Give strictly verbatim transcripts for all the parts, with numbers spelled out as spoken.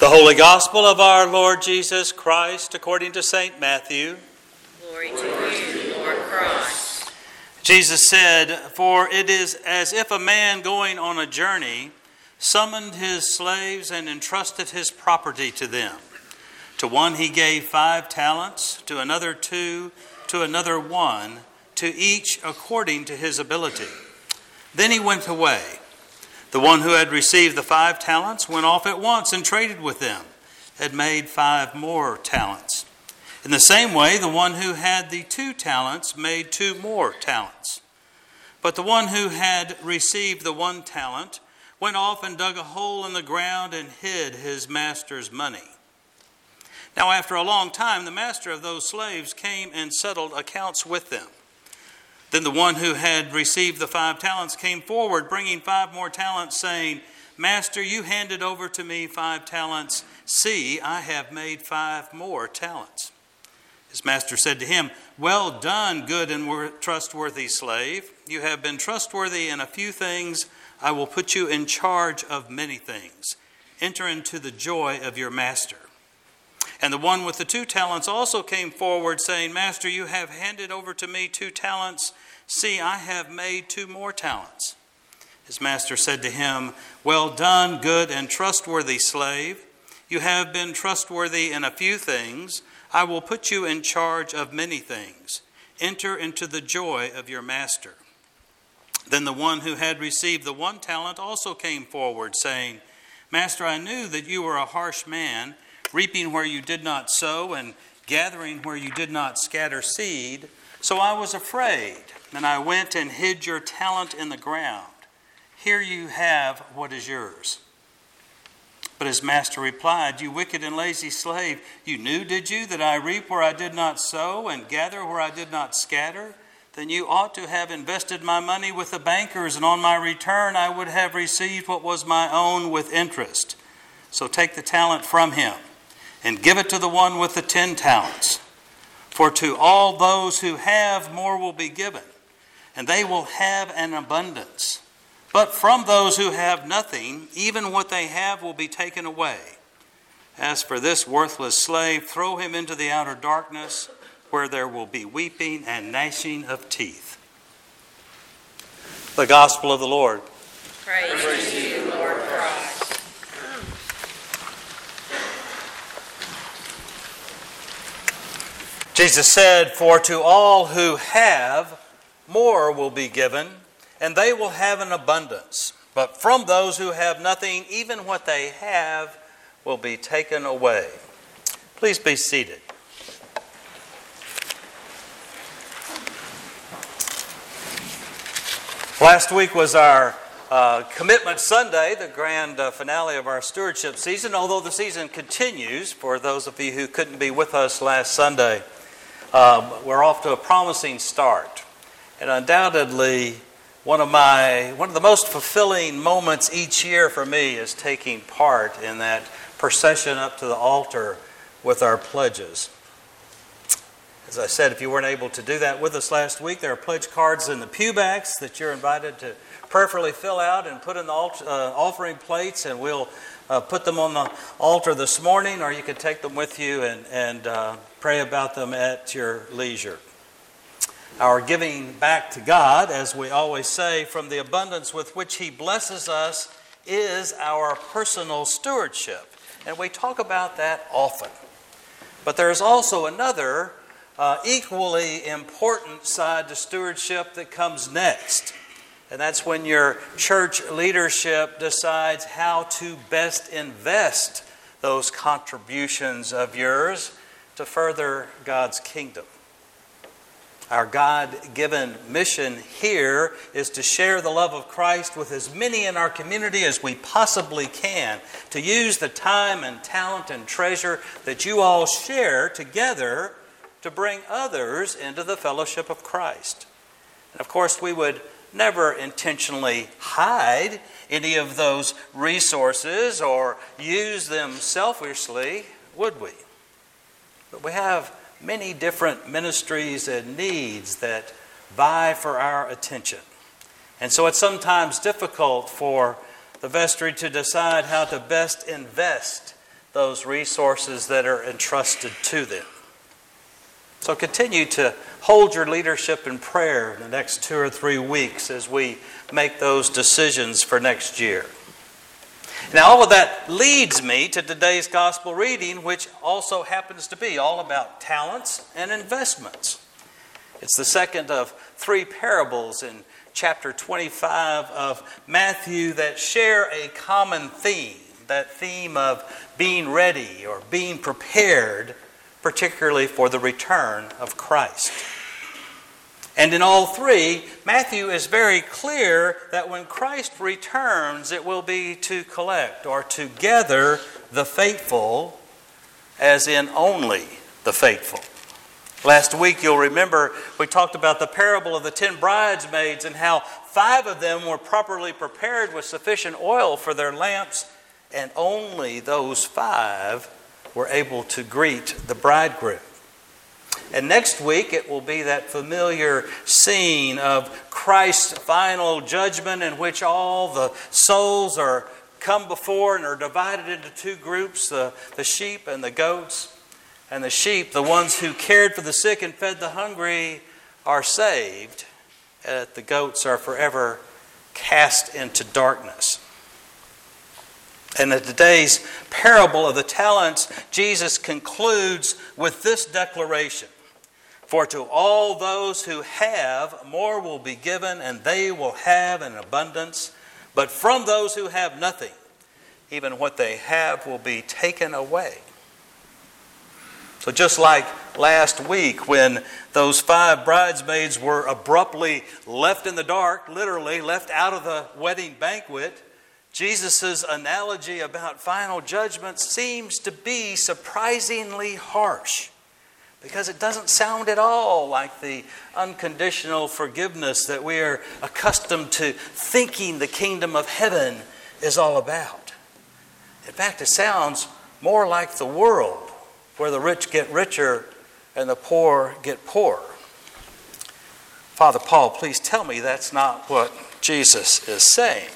Holy Gospel of our Lord Jesus Christ according to Saint Matthew. Glory to you, Lord Christ. Jesus said, "For it is as if a man going on a journey summoned his slaves and entrusted his property to them. To one he gave five talents, to another two, to another one, to each according to his ability. Then he went away. The one who had received the five talents went off at once and traded with them, had made five more talents. In the same way, the one who had the two talents made two more talents. But the one who had received the one talent went off and dug a hole in the ground and hid his master's money. Now after a long time, the master of those slaves came and settled accounts with them. Then the one who had received the five talents came forward, bringing five more talents, saying, 'Master, you handed over to me five talents. See, I have made five more talents.' His master said to him, 'Well done, good and trustworthy slave. You have been trustworthy in a few things. I will put you in charge of many things. Enter into the joy of your master.' And the one with the two talents also came forward, saying, 'Master, you have handed over to me two talents. See, I have made two more talents.' His master said to him, 'Well done, good and trustworthy slave. You have been trustworthy in a few things. I will put you in charge of many things. Enter into the joy of your master.' Then the one who had received the one talent also came forward, saying, 'Master, I knew that you were a harsh man, reaping where you did not sow and gathering where you did not scatter seed. So I was afraid, and I went and hid your talent in the ground. Here you have what is yours.' But his master replied, 'You wicked and lazy slave, you knew, did you, that I reap where I did not sow and gather where I did not scatter? Then you ought to have invested my money with the bankers, and on my return I would have received what was my own with interest. So take the talent from him and give it to the one with the ten talents. For to all those who have, more will be given, and they will have an abundance. But from those who have nothing, even what they have will be taken away. As for this worthless slave, throw him into the outer darkness, where there will be weeping and gnashing of teeth.'" The Gospel of the Lord. Praise, Praise to you, Lord Christ. Jesus said, "For to all who have, more will be given, and they will have an abundance. But from those who have nothing, even what they have will be taken away." Please be seated. Last week was our uh, Commitment Sunday, the grand uh, finale of our stewardship season, although the season continues for those of you who couldn't be with us last Sunday. Um, we're off to a promising start, and undoubtedly one of my one of the most fulfilling moments each year for me is taking part in that procession up to the altar with our pledges. As I said, if you weren't able to do that with us last week, there are pledge cards in the pew backs that you're invited to prayerfully fill out and put in the alt- uh, offering plates, and we'll uh, put them on the altar this morning, or you can take them with you and, and uh, pray about them at your leisure. Our giving back to God, as we always say, from the abundance with which He blesses us, is our personal stewardship. And we talk about that often. But there's also another uh, equally important side to stewardship that comes next. And that's when your church leadership decides how to best invest those contributions of yours to further God's kingdom. Our God-given mission here is to share the love of Christ with as many in our community as we possibly can, to use the time and talent and treasure that you all share together to bring others into the fellowship of Christ. And of course, we would never intentionally hide any of those resources or use them selfishly, would we? But we have many different ministries and needs that vie for our attention. And so it's sometimes difficult for the vestry to decide how to best invest those resources that are entrusted to them. So continue to hold your leadership in prayer in the next two or three weeks as we make those decisions for next year. Now, all of that leads me to today's gospel reading, which also happens to be all about talents and investments. It's the second of three parables in chapter twenty-five of Matthew that share a common theme, that theme of being ready or being prepared, particularly for the return of Christ. And in all three, Matthew is very clear that when Christ returns, it will be to collect or to gather the faithful, as in only the faithful. Last week, you'll remember, we talked about the parable of the ten bridesmaids and how five of them were properly prepared with sufficient oil for their lamps, and only those five were able to greet the bridegroom. And next week, it will be that familiar scene of Christ's final judgment in which all the souls are come before and are divided into two groups, the, the sheep and the goats. And the sheep, the ones who cared for the sick and fed the hungry, are saved. And the goats are forever cast into darkness. And in today's parable of the talents, Jesus concludes with this declaration: "For to all those who have, more will be given, and they will have in abundance. But from those who have nothing, even what they have will be taken away." So just like last week when those five bridesmaids were abruptly left in the dark, literally left out of the wedding banquet, Jesus' analogy about final judgment seems to be surprisingly harsh, because it doesn't sound at all like the unconditional forgiveness that we are accustomed to thinking the kingdom of heaven is all about. In fact, it sounds more like the world, where the rich get richer and the poor get poorer. Father Paul, please tell me that's not what Jesus is saying.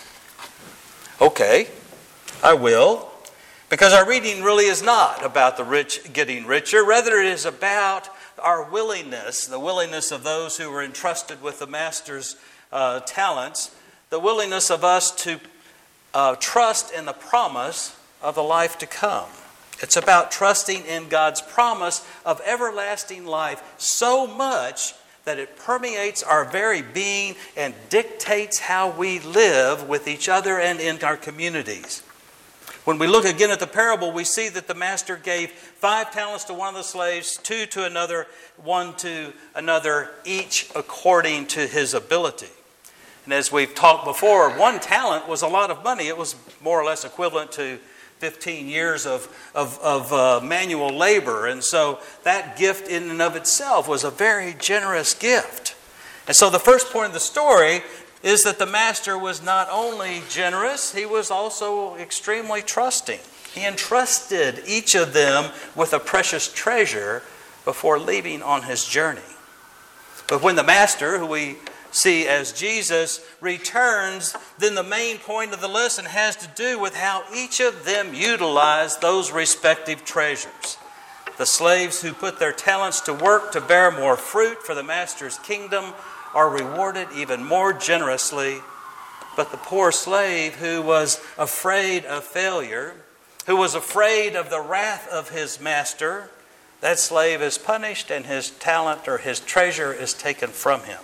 Okay, I will. Because our reading really is not about the rich getting richer. Rather, it is about our willingness, the willingness of those who were entrusted with the Master's uh, talents, the willingness of us to uh, trust in the promise of the life to come. It's about trusting in God's promise of everlasting life so much that it permeates our very being and dictates how we live with each other and in our communities. When we look again at the parable, we see that the master gave five talents to one of the slaves, two to another, one to another, each according to his ability. And as we've talked before, one talent was a lot of money. It was more or less equivalent to fifteen years of, of, of uh, manual labor. And so that gift in and of itself was a very generous gift. And so the first point of the story is that the master was not only generous, he was also extremely trusting. He entrusted each of them with a precious treasure before leaving on his journey. But when the master, who we see as Jesus, returns, then the main point of the lesson has to do with how each of them utilized those respective treasures. The slaves who put their talents to work to bear more fruit for the master's kingdom are rewarded even more generously. But the poor slave who was afraid of failure, who was afraid of the wrath of his master, that slave is punished and his talent or his treasure is taken from him.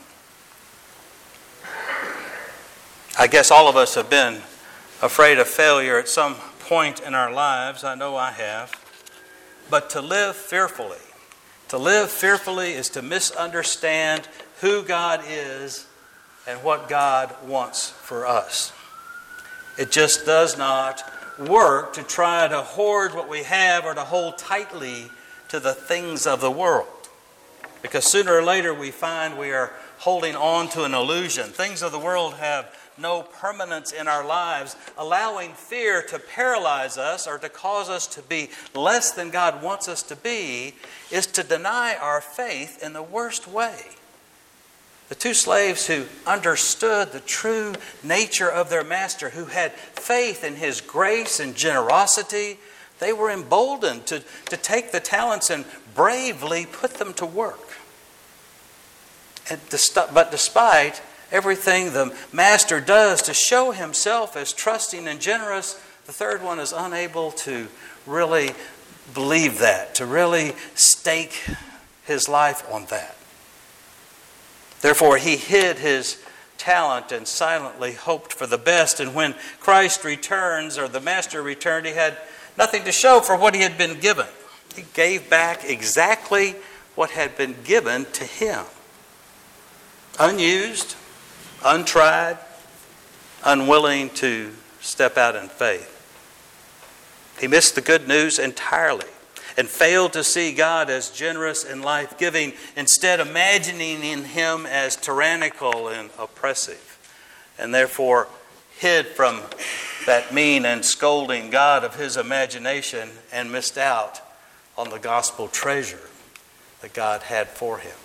I guess all of us have been afraid of failure at some point in our lives. I know I have. But to live fearfully, to live fearfully is to misunderstand who God is and what God wants for us. It just does not work to try to hoard what we have or to hold tightly to the things of the world. Because sooner or later we find we are holding on to an illusion. Things of the world have no permanence in our lives. Allowing fear to paralyze us or to cause us to be less than God wants us to be is to deny our faith in the worst way. The two slaves who understood the true nature of their master, who had faith in his grace and generosity, They were emboldened to, to take the talents and bravely put them to work. And but despite everything the master does to show himself as trusting and generous, the third one is unable to really believe that, to really stake his life on that. Therefore, he hid his talent and silently hoped for the best. And when Christ returns, or the master returned, he had nothing to show for what he had been given. He gave back exactly what had been given to him. Unused, untried, unwilling to step out in faith. He missed the good news entirely and failed to see God as generous and life-giving, instead imagining in him as tyrannical and oppressive, and therefore hid from that mean and scolding God of his imagination and missed out on the gospel treasure that God had for him.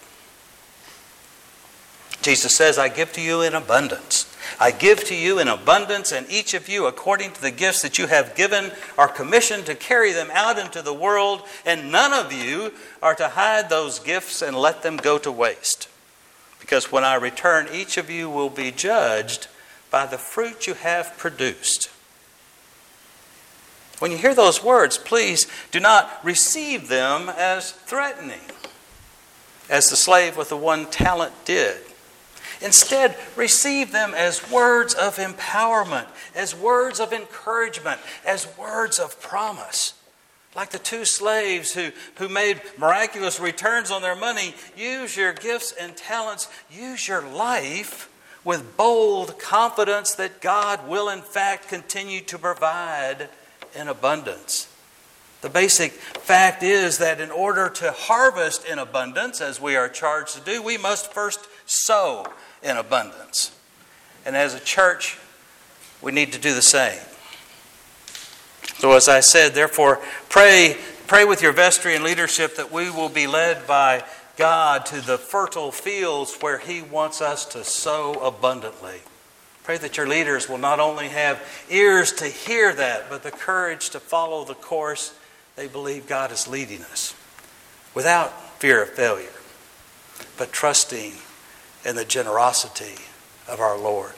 Jesus says, I give to you in abundance. I give to you in abundance, and each of you, according to the gifts that you have given, are commissioned to carry them out into the world, and none of you are to hide those gifts and let them go to waste. Because when I return, each of you will be judged by the fruit you have produced. When you hear those words, please do not receive them as threatening, as the slave with the one talent did. Instead, receive them as words of empowerment, as words of encouragement, as words of promise. Like the two slaves who, who made miraculous returns on their money, use your gifts and talents, use your life with bold confidence that God will in fact continue to provide in abundance. The basic fact is that in order to harvest in abundance, as we are charged to do, we must first sow in abundance. And as a church, we need to do the same. So as I said, therefore, pray, pray with your vestry and leadership that we will be led by God to the fertile fields where He wants us to sow abundantly. Pray that your leaders will not only have ears to hear that, but the courage to follow the course they believe God is leading us, without fear of failure, but trusting in the generosity of our Lord.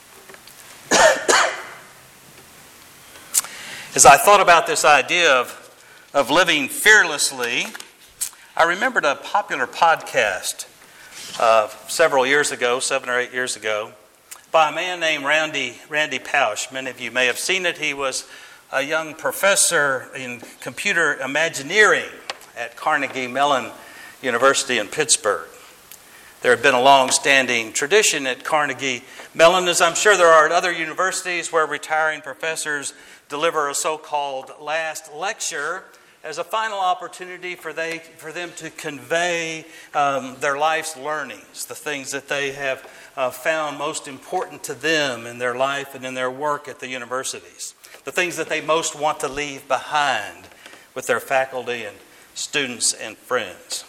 As I thought about this idea of, of living fearlessly, I remembered a popular podcast uh, several years ago, seven or eight years ago, by a man named Randy, Randy Pausch. Many of you may have seen it. He was a young professor in computer imagineering at Carnegie Mellon University in Pittsburgh. There had been a long-standing tradition at Carnegie Mellon, as I'm sure there are at other universities, where retiring professors deliver a so-called last lecture as a final opportunity for they for them to convey um, their life's learnings, the things that they have uh, found most important to them in their life and in their work at the universities, the things that they most want to leave behind with their faculty and students and friends.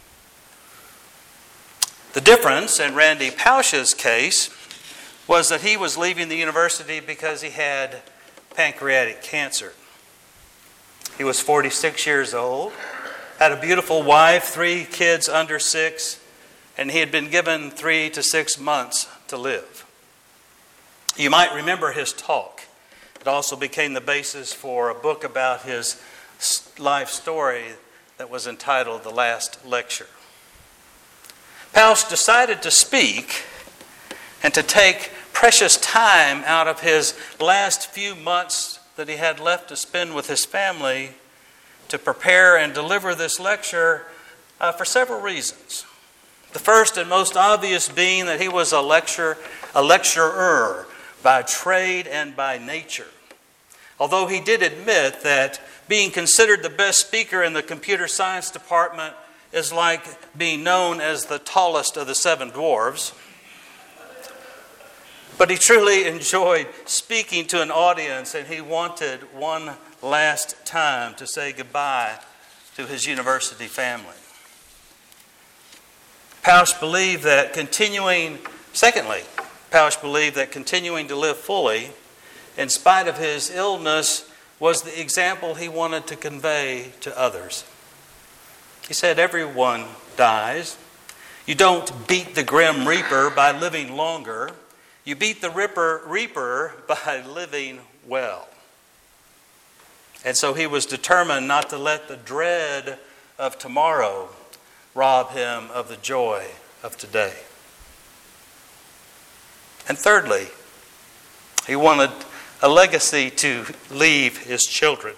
The difference in Randy Pausch's case was that he was leaving the university because he had pancreatic cancer. He was forty-six years old, had a beautiful wife, three kids under six, and he had been given three to six months to live. You might remember his talk. It also became the basis for a book about his life story that was entitled The Last Lecture. Pausch decided to speak and to take precious time out of his last few months that he had left to spend with his family to prepare and deliver this lecture uh, for several reasons. The first and most obvious being that he was a lecturer, a lecturer by trade and by nature. Although he did admit that being considered the best speaker in the computer science department is like being known as the tallest of the seven dwarves. But he truly enjoyed speaking to an audience, and he wanted one last time to say goodbye to his university family. Pausch believed that continuing, secondly, Pausch believed that continuing to live fully, in spite of his illness, was the example he wanted to convey to others. He said, everyone dies. You don't beat the grim reaper by living longer. You beat the ripper, reaper by living well. And so he was determined not to let the dread of tomorrow rob him of the joy of today. And thirdly, he wanted a legacy to leave his children.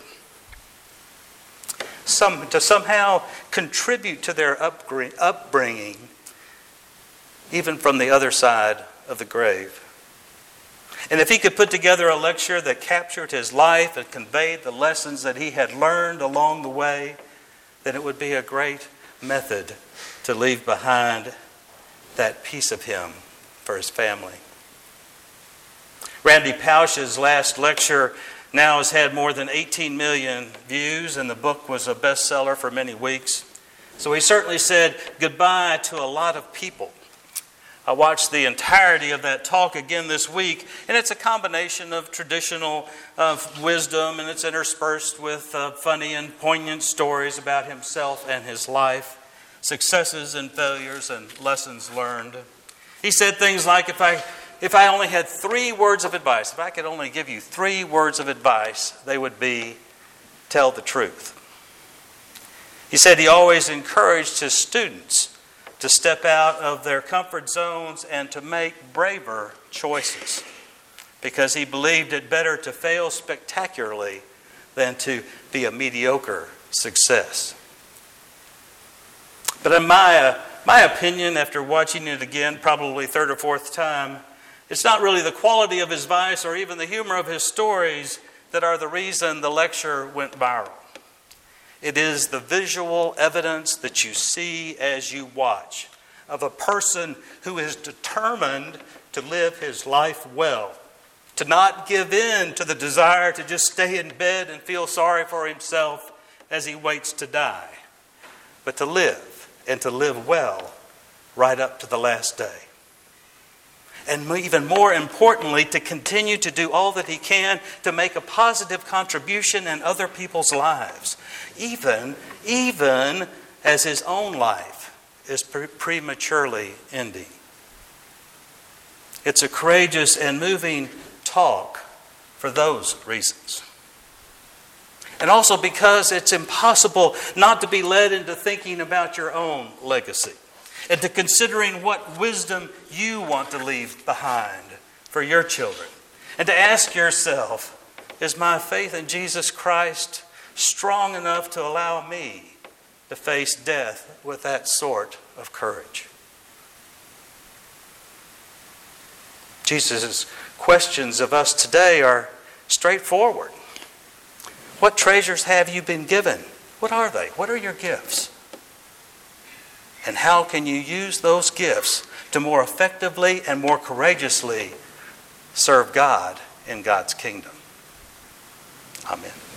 Some, to somehow contribute to their upbringing, even from the other side of the grave. And if he could put together a lecture that captured his life and conveyed the lessons that he had learned along the way, then it would be a great method to leave behind that piece of him for his family. Randy Pausch's last lecture now has had more than eighteen million views, and the book was a bestseller for many weeks. So he certainly said goodbye to a lot of people. I watched the entirety of that talk again this week, and it's a combination of traditional uh, wisdom, and it's interspersed with uh, funny and poignant stories about himself and his life, successes and failures and lessons learned. He said things like, if I if I only had three words of advice, if I could only give you three words of advice, they would be, tell the truth. He said he always encouraged his students to step out of their comfort zones and to make braver choices, because he believed it better to fail spectacularly than to be a mediocre success. But in my, uh, my opinion, after watching it again, probably third or fourth time, it's not really the quality of his advice or even the humor of his stories that are the reason the lecture went viral. It is the visual evidence that you see as you watch of a person who is determined to live his life well, to not give in to the desire to just stay in bed and feel sorry for himself as he waits to die, but to live and to live well right up to the last day. And even more importantly, to continue to do all that he can to make a positive contribution in other people's lives, even, even as his own life is pre- prematurely ending. It's a courageous and moving talk for those reasons. And also because it's impossible not to be led into thinking about your own legacy, and to considering what wisdom you want to leave behind for your children. And to ask yourself, is my faith in Jesus Christ strong enough to allow me to face death with that sort of courage? Jesus' questions of us today are straightforward. What treasures have you been given? What are they? What are your gifts? And how can you use those gifts to more effectively and more courageously serve God in God's kingdom? Amen.